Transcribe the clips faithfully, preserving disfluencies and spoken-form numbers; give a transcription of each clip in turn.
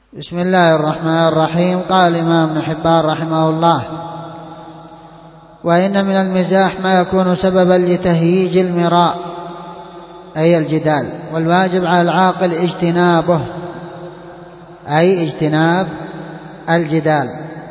بسم الله الرحمن الرحيم. قال الإمام ابن حبان رحمه الله: وإن من المزاح ما يكون سببا لتهييج المراء أي الجدال، والواجب على العاقل اجتنابه أي اجتناب الجدال،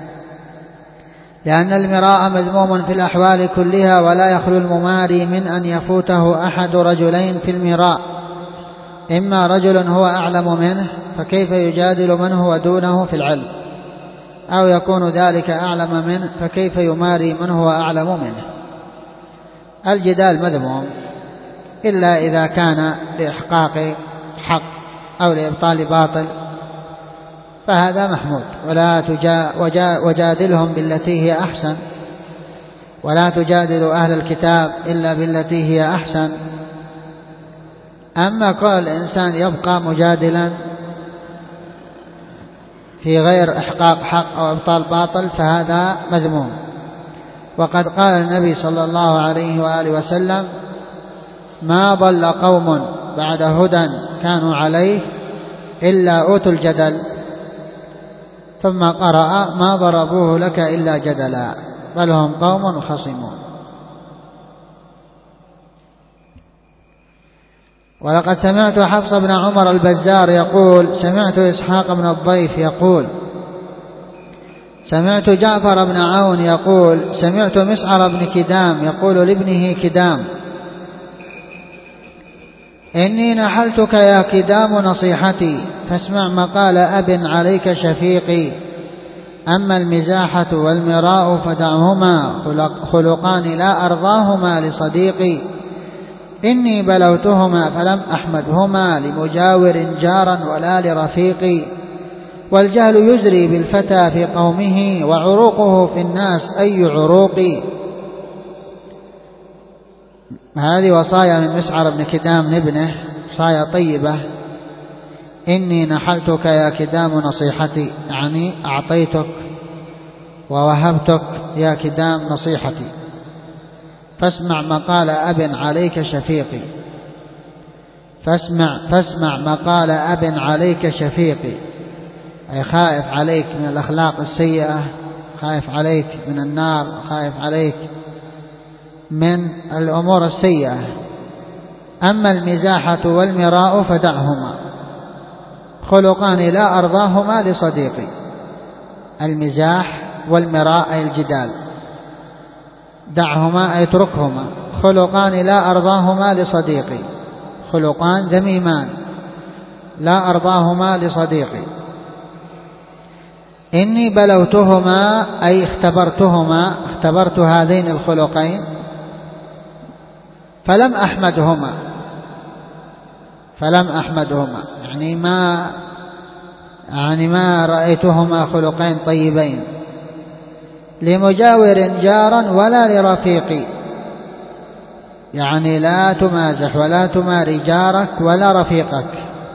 لأن المراء مذموم في الأحوال كلها، ولا يخلو المماري من أن يفوته أحد رجلين في المراء: إما رجل هو أعلم منه فكيف يجادل من هو دونه في العلم، أو يكون ذلك أعلم منه فكيف يماري من هو أعلم منه. الجدال مذموم إلا إذا كان لإحقاق حق أو لإبطال باطل فهذا محمود، ولا تجا وجادلهم بالتي هي أحسن، ولا تجادل أهل الكتاب إلا بالتي هي أحسن. أما قال الإنسان يبقى مجادلا في غير إحقاق حق أو إبطال باطل فهذا مذموم. وقد قال النبي صلى الله عليه وآله وسلم: ما ضل قوم بعد هدى كانوا عليه إلا أوتوا الجدل، ثم قرأ: ما ضربوه لك إلا جدلا بل هم قوم خصمون. ولقد سمعت حفص بن عمر البزار يقول: سمعت إسحاق بن الضيف يقول: سمعت جعفر بن عون يقول: سمعت مسعر بن كدام يقول لابنه كدام: إني نحلتك يا كدام نصيحتي، فاسمع مقال أب عليك شفيقي، أما المزاحة والمراء فدعهما، خلقان لا أرضاهما لصديقي، إني بلوتهما فلم أحمدهما لمجاور جارا ولا لرفيقي، والجهل يزري بالفتى في قومه، وعروقه في الناس أي عروقي. هذه وصايا من مسعر بن كدام لابنه، وصايا طيبة: إني نحلتك يا كدام نصيحتي، يعني أعطيتك ووهبتك يا كدام نصيحتي، فاسمع مقال أب عليك شفيقي، فاسمع, فاسمع مقال أب عليك شفيقي، أي خائف عليك من الأخلاق السيئة، خائف عليك من النار، خائف عليك من الأمور السيئة. أما المزاحة والمراء فدعهما، خلقان لا أرضاهما لصديقي. المزاح والمراء أي الجدال، دعهما أي اتركهما، خلقان لا أرضاهما لصديقي، خلقان ذميمان لا أرضاهما لصديقي. إني بلوتهما أي اختبرتهما، اختبرت هذين الخلقين، فلم أحمدهما، فلم أحمدهما يعني ما يعني ما رأيتهما خلقين طيبين، لمجاور جارا ولا لرفيقي، يعني لا تمازح ولا تماري جارك ولا رفيقك.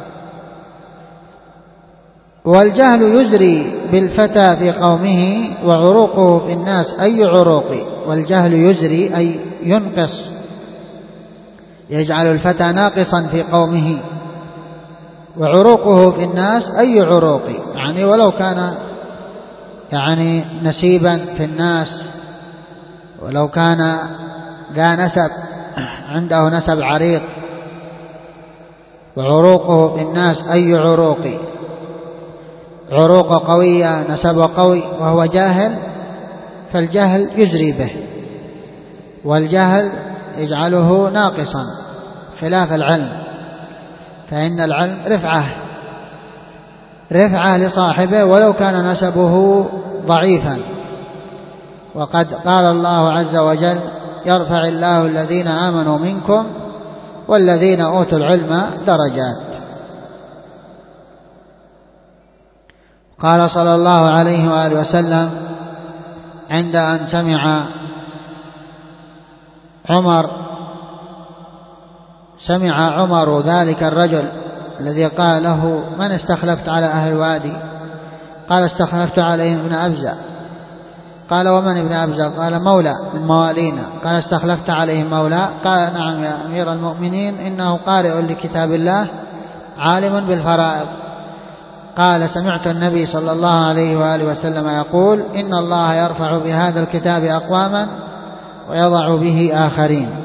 والجهل يزري بالفتى في قومه، وعروقه في الناس أي عروقي. والجهل يزري أي ينقص، يجعل الفتى ناقصا في قومه، وعروقه في الناس أي عروقي، يعني ولو كان يعني نسيبا في الناس، ولو كان ذا نسب عنده نسب عريق. وعروقه في الناس أي عروقي، عروق قوية نسب قوي، وهو جاهل فالجهل يجري به، والجهل يجعله ناقصا خلاف العلم، فإن العلم رفعة رفعة لصاحبه ولو كان نسبه ضعيفا. وقد قال الله عز وجل: يرفع الله الذين آمنوا منكم والذين أوتوا العلم درجات. قال صلى الله عليه وآله وسلم عند أن سمع عمر سمع عمر ذلك الرجل الذي قال له: من استخلفت على أهل الوادي؟ قال: استخلفت عليهم ابن أبزة. قال: ومن ابن أبزة؟ قال: مولى من موالينا. قال: استخلفت عليهم مولى؟ قال: نعم يا أمير المؤمنين، إنه قارئ لكتاب الله عالم بالفرائض. قال سمعت النبي صلى الله عليه وآله وسلم يقول إن الله يرفع بهذا الكتاب أقواما ويضع به آخرين.